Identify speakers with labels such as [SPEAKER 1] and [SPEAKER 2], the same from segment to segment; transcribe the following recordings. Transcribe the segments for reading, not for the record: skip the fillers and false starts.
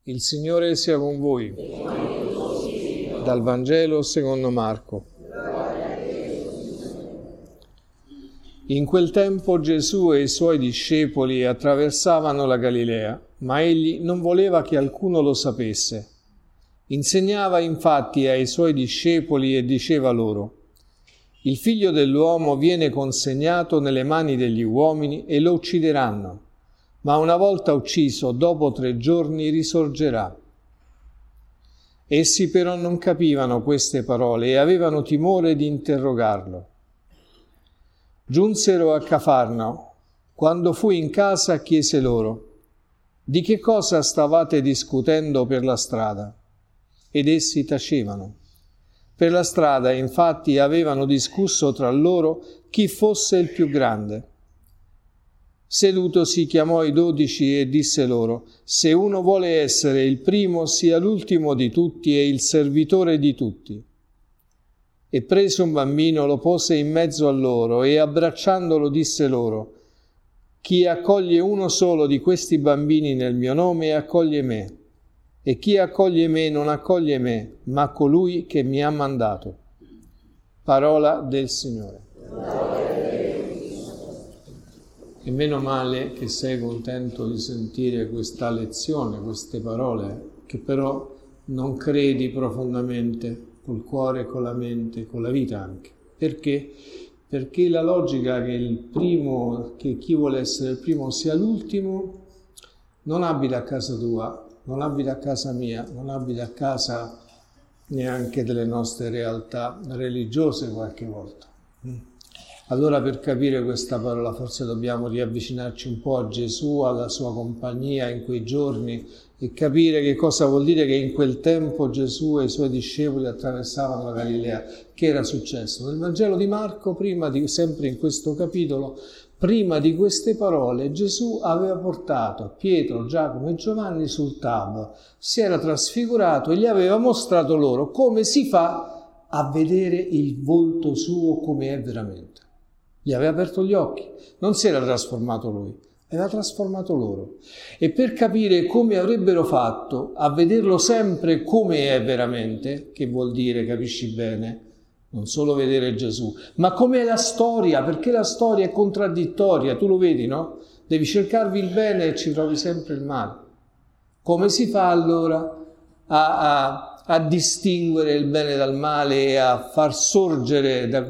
[SPEAKER 1] Il Signore sia con voi. Dal Vangelo secondo Marco. In quel tempo Gesù e i suoi discepoli attraversavano la Galilea, ma egli non voleva che alcuno lo sapesse. Insegnava infatti ai suoi discepoli e diceva loro: Il Figlio dell'uomo viene consegnato nelle mani degli uomini e lo uccideranno, ma una volta ucciso, dopo 3 giorni risorgerà. Essi però non capivano queste parole e avevano timore di interrogarlo. Giunsero a Cafarnao. Quando fu in casa chiese loro: Di che cosa stavate discutendo per la strada? Ed essi tacevano. Per la strada, infatti, avevano discusso tra loro chi fosse il più grande. Sedutosi chiamò i 12 e disse loro: Se uno vuole essere il primo, sia l'ultimo di tutti e il servitore di tutti. E preso un bambino lo pose in mezzo a loro e abbracciandolo disse loro: Chi accoglie uno solo di questi bambini nel mio nome accoglie me, e chi accoglie me non accoglie me, ma colui che mi ha mandato. Parola del Signore. E meno male che sei contento di sentire questa lezione, queste parole, che però non credi profondamente, col cuore, con la mente, con la vita anche. Perché? Perché la logica che chi vuole essere il primo sia l'ultimo non abita a casa tua, non abita a casa mia, non abita a casa neanche delle nostre realtà religiose qualche volta. Allora, per capire questa parola forse dobbiamo riavvicinarci un po' a Gesù, alla sua compagnia in quei giorni e capire che cosa vuol dire che in quel tempo Gesù e i suoi discepoli attraversavano la Galilea. Che era successo? Nel Vangelo di Marco, sempre in questo capitolo, prima di queste parole, Gesù aveva portato Pietro, Giacomo e Giovanni sul Tabor, si era trasfigurato e gli aveva mostrato loro come si fa a vedere il volto suo come è veramente. Gli aveva aperto gli occhi, non si era trasformato lui, aveva trasformato loro. E per capire come avrebbero fatto a vederlo sempre come è veramente, che vuol dire, capisci bene, non solo vedere Gesù, ma com'è la storia, perché la storia è contraddittoria, tu lo vedi, no? Devi cercarvi il bene e ci trovi sempre il male. Come si fa allora a distinguere il bene dal male e a far sorgere da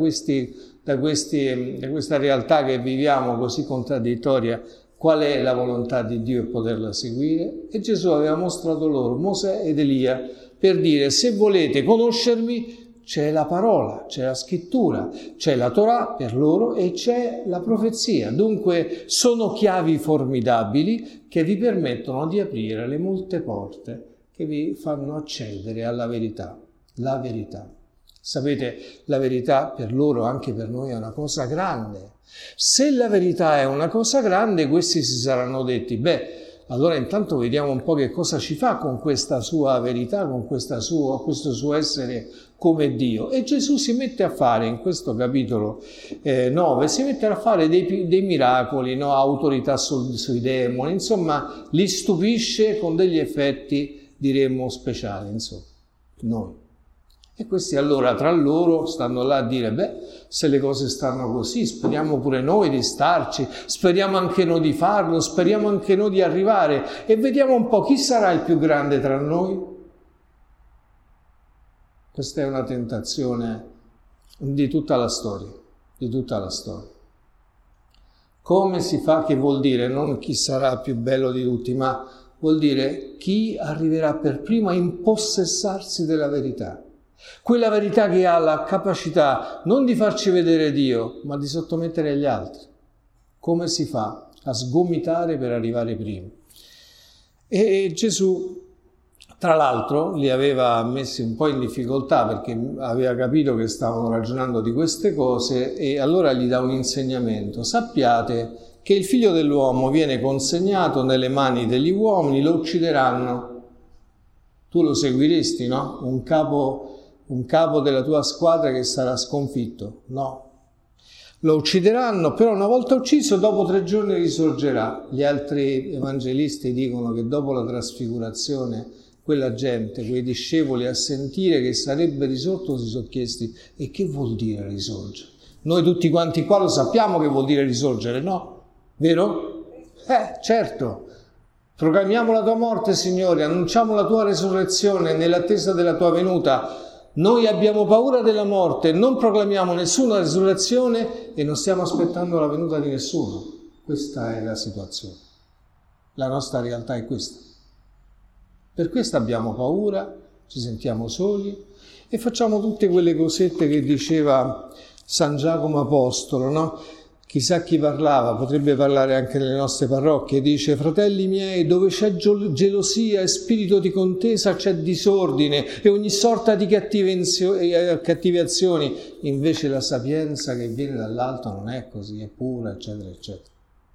[SPEAKER 1] questa realtà che viviamo così contraddittoria, qual è la volontà di Dio e poterla seguire? E Gesù aveva mostrato loro Mosè ed Elia per dire: se volete conoscermi, c'è la parola, c'è la scrittura, c'è la Torah per loro e c'è la profezia. Dunque sono chiavi formidabili che vi permettono di aprire le molte porte che vi fanno accedere alla verità, la verità. Sapete, la verità per loro, anche per noi, è una cosa grande. Se la verità è una cosa grande, questi si saranno detti: allora intanto vediamo un po' che cosa ci fa con questa sua verità, con questo suo essere come Dio. E Gesù si mette a fare, in questo capitolo 9, si mette a fare dei miracoli, no? Autorità sui demoni, insomma, li stupisce con degli effetti, diremmo, speciali, insomma, noi. E questi allora tra loro stanno là a dire: se le cose stanno così, speriamo pure noi di starci, speriamo anche noi di farlo, speriamo anche noi di arrivare e vediamo un po' chi sarà il più grande tra noi. Questa è una tentazione di tutta la storia, di tutta la storia. Come si fa? Che vuol dire non chi sarà più bello di tutti, ma vuol dire chi arriverà per primo a impossessarsi della verità. Quella verità che ha la capacità non di farci vedere Dio, ma di sottomettere gli altri. Come si fa a sgomitare per arrivare prima? E Gesù, tra l'altro, li aveva messi un po' in difficoltà perché aveva capito che stavano ragionando di queste cose e allora gli dà un insegnamento. Sappiate che il Figlio dell'uomo viene consegnato nelle mani degli uomini, lo uccideranno. Tu lo seguiresti, no? Un capo della tua squadra che sarà sconfitto? No. Lo uccideranno, però una volta ucciso, dopo 3 giorni risorgerà. Gli altri evangelisti dicono che dopo la trasfigurazione, quella gente, quei discepoli, a sentire che sarebbe risorto, si sono chiesti: e che vuol dire risorgere? Noi tutti quanti qua lo sappiamo che vuol dire risorgere, no? Vero? Certo. Proclamiamo la tua morte, Signore, annunciamo la tua resurrezione nell'attesa della tua venuta. Noi abbiamo paura della morte, non proclamiamo nessuna resurrezione e non stiamo aspettando la venuta di nessuno. Questa è la situazione. La nostra realtà è questa. Per questo abbiamo paura, ci sentiamo soli e facciamo tutte quelle cosette che diceva San Giacomo Apostolo, no? Chissà chi parlava, potrebbe parlare anche nelle nostre parrocchie, dice: fratelli miei, dove c'è gelosia e spirito di contesa c'è disordine e ogni sorta di cattive azioni, invece la sapienza che viene dall'alto non è così, è pura, eccetera, eccetera.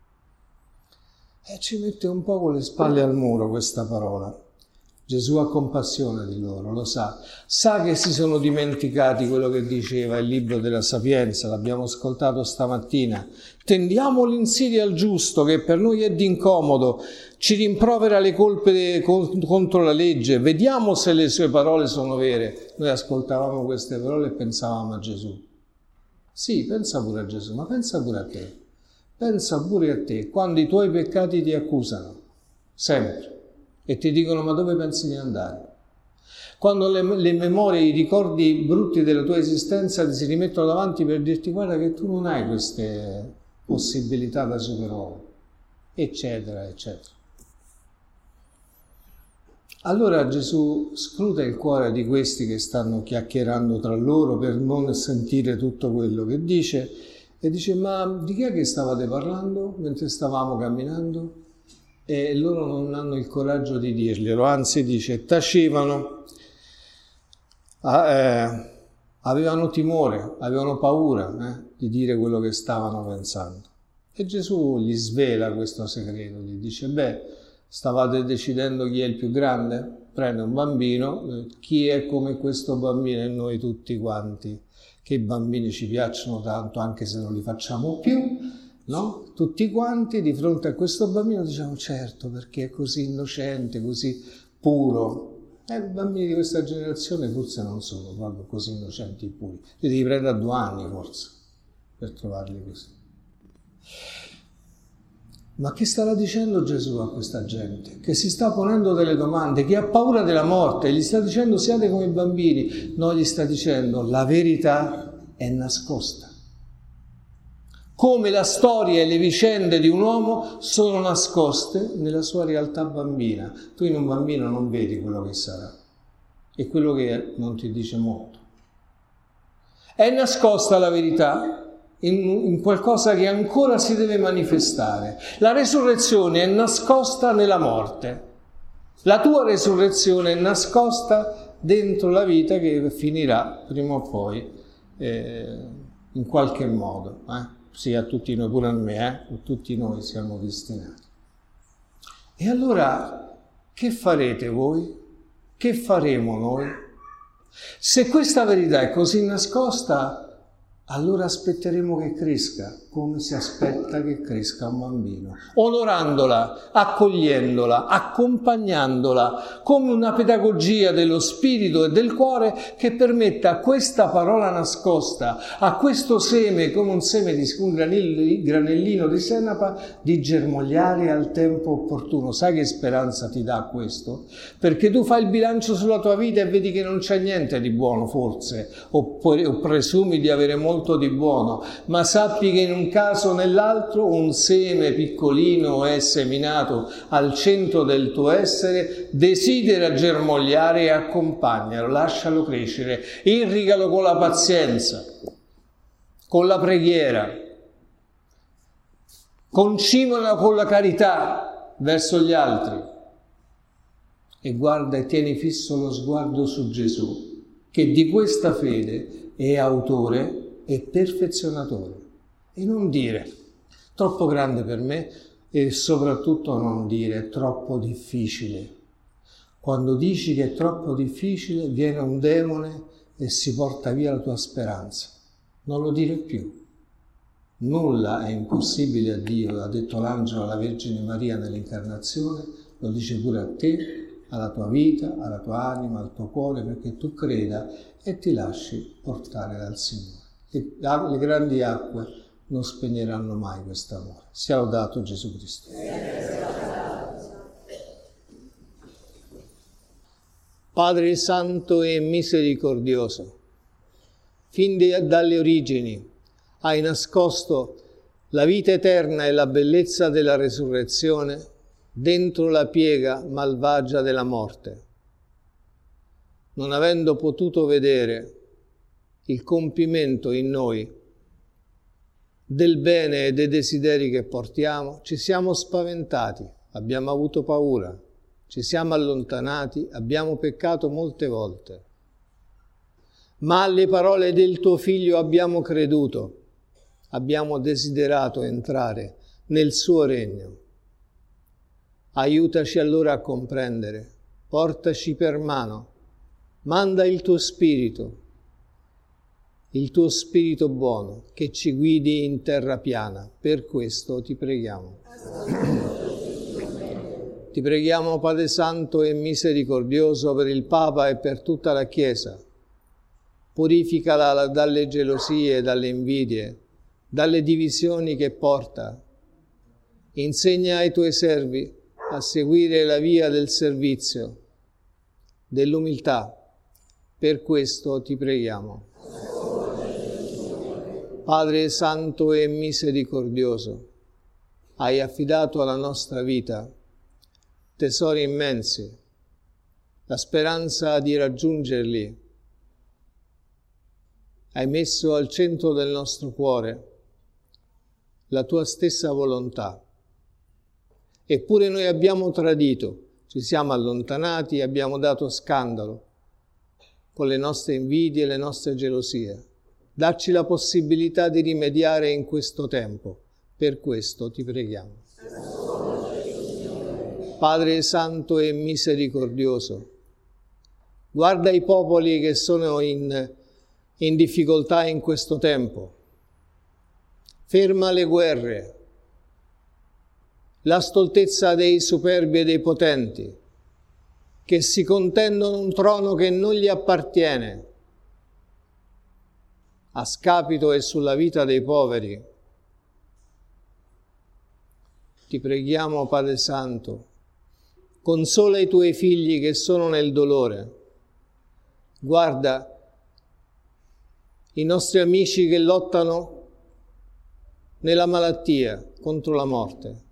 [SPEAKER 1] E ci mette un po' con le spalle al muro questa parola. Gesù ha compassione di loro, lo sa che si sono dimenticati quello che diceva il libro della Sapienza, l'abbiamo ascoltato stamattina. Tendiamo l'insidia al giusto, che per noi è d'incomodo, ci rimprovera le colpe contro la legge, vediamo se le sue parole sono vere. Noi ascoltavamo queste parole e pensavamo a Gesù. Sì, pensa pure a Gesù, ma pensa pure a te. Pensa pure a te, quando i tuoi peccati ti accusano, sempre. E ti dicono: ma dove pensi di andare? Quando le memorie, i ricordi brutti della tua esistenza ti si rimettono davanti per dirti: guarda che tu non hai queste possibilità da superuomo, eccetera, eccetera. Allora Gesù scruta il cuore di questi che stanno chiacchierando tra loro per non sentire tutto quello che dice e dice: ma di che è che stavate parlando mentre stavamo camminando? E loro non hanno il coraggio di dirglielo, anzi dice, tacevano, avevano timore, avevano paura di dire quello che stavano pensando. E Gesù gli svela questo segreto, gli dice: stavate decidendo chi è il più grande? Prende un bambino, chi è come questo bambino? E noi tutti quanti, che i bambini ci piacciono tanto anche se non li facciamo più, no? Tutti quanti di fronte a questo bambino diciamo: certo, perché è così innocente, così puro. I bambini di questa generazione forse non sono proprio così innocenti e puri. Li devi prendere a 2 anni forse per trovarli così. Ma che starà dicendo Gesù a questa gente? Che si sta ponendo delle domande, che ha paura della morte, gli sta dicendo: siate come i bambini. No, gli sta dicendo: la verità è nascosta. Come la storia e le vicende di un uomo sono nascoste nella sua realtà bambina. Tu in un bambino non vedi quello che sarà e quello che è non ti dice molto. È nascosta la verità in qualcosa che ancora si deve manifestare. La resurrezione è nascosta nella morte. La tua resurrezione è nascosta dentro la vita che finirà prima o poi in qualche modo. Sì, a tutti noi, pure a me, tutti noi siamo destinati. E allora, che farete voi? Che faremo noi? Se questa verità è così nascosta, allora aspetteremo che cresca, come si aspetta che cresca un bambino, onorandola, accogliendola, accompagnandola, come una pedagogia dello spirito e del cuore che permetta a questa parola nascosta, a questo seme, come un seme di un granellino di senape, di germogliare al tempo opportuno. Sai che speranza ti dà questo? Perché tu fai il bilancio sulla tua vita e vedi che non c'è niente di buono forse, o presumi di avere molto di buono, ma sappi che in un caso o nell'altro un seme piccolino è seminato al centro del tuo essere, desidera germogliare e accompagnalo, lascialo crescere, irrigalo con la pazienza, con la preghiera, concimala con la carità verso gli altri e guarda e tieni fisso lo sguardo su Gesù, che di questa fede è autore e perfezionatore. E non dire troppo grande per me e soprattutto non dire troppo difficile. Quando dici che è troppo difficile viene un demone e si porta via la tua speranza. Non lo dire più. Nulla è impossibile a Dio, l'ha detto l'angelo alla Vergine Maria nell'incarnazione, lo dice pure a te, alla tua vita, alla tua anima, al tuo cuore, perché tu creda e ti lasci portare dal Signore. Le grandi acque non spegneranno mai questo amore. Sia lodato Gesù Cristo. Padre Santo e Misericordioso, fin dalle origini hai nascosto la vita eterna e la bellezza della resurrezione dentro la piega malvagia della morte. Non avendo potuto vedere il compimento in noi del bene e dei desideri che portiamo, ci siamo spaventati, abbiamo avuto paura, ci siamo allontanati, abbiamo peccato molte volte. Ma alle parole del tuo Figlio abbiamo creduto, abbiamo desiderato entrare nel suo regno. Aiutaci allora a comprendere, portaci per mano, manda il tuo Spirito buono che ci guidi in terra piana. Per questo ti preghiamo. Ti preghiamo, Padre Santo e Misericordioso, per il Papa e per tutta la Chiesa. Purificala dalle gelosie, dalle invidie, dalle divisioni che porta. Insegna ai tuoi servi a seguire la via del servizio, dell'umiltà. Per questo ti preghiamo. Padre Santo e Misericordioso, hai affidato alla nostra vita tesori immensi, la speranza di raggiungerli. Hai messo al centro del nostro cuore la tua stessa volontà. Eppure noi abbiamo tradito, ci siamo allontanati, abbiamo dato scandalo con le nostre invidie e le nostre gelosie. Dacci la possibilità di rimediare in questo tempo. Per questo ti preghiamo. Padre Santo e Misericordioso, guarda i popoli che sono in difficoltà in questo tempo. Ferma le guerre, la stoltezza dei superbi e dei potenti, che si contendono un trono che non gli appartiene, a scapito e sulla vita dei poveri. Ti preghiamo, Padre Santo, consola i tuoi figli che sono nel dolore. Guarda i nostri amici che lottano nella malattia contro la morte.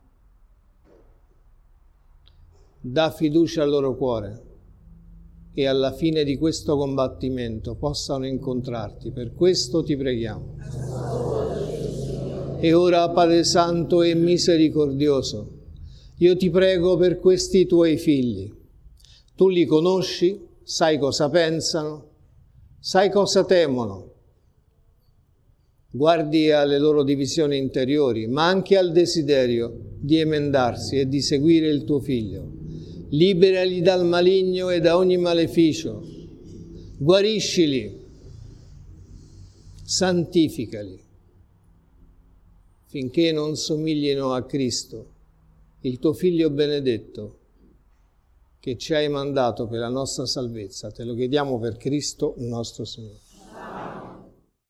[SPEAKER 1] Dà fiducia al loro cuore e alla fine di questo combattimento possano incontrarti. Per questo ti preghiamo. E ora, Padre Santo e Misericordioso, io ti prego per questi tuoi figli. Tu li conosci, sai cosa pensano, sai cosa temono. Guardi alle loro divisioni interiori, ma anche al desiderio di emendarsi e di seguire il tuo Figlio. Liberali dal maligno e da ogni maleficio. Guariscili, santificali, finché non somiglino a Cristo, il tuo Figlio benedetto, che ci hai mandato per la nostra salvezza. Te lo chiediamo per Cristo, il nostro Signore.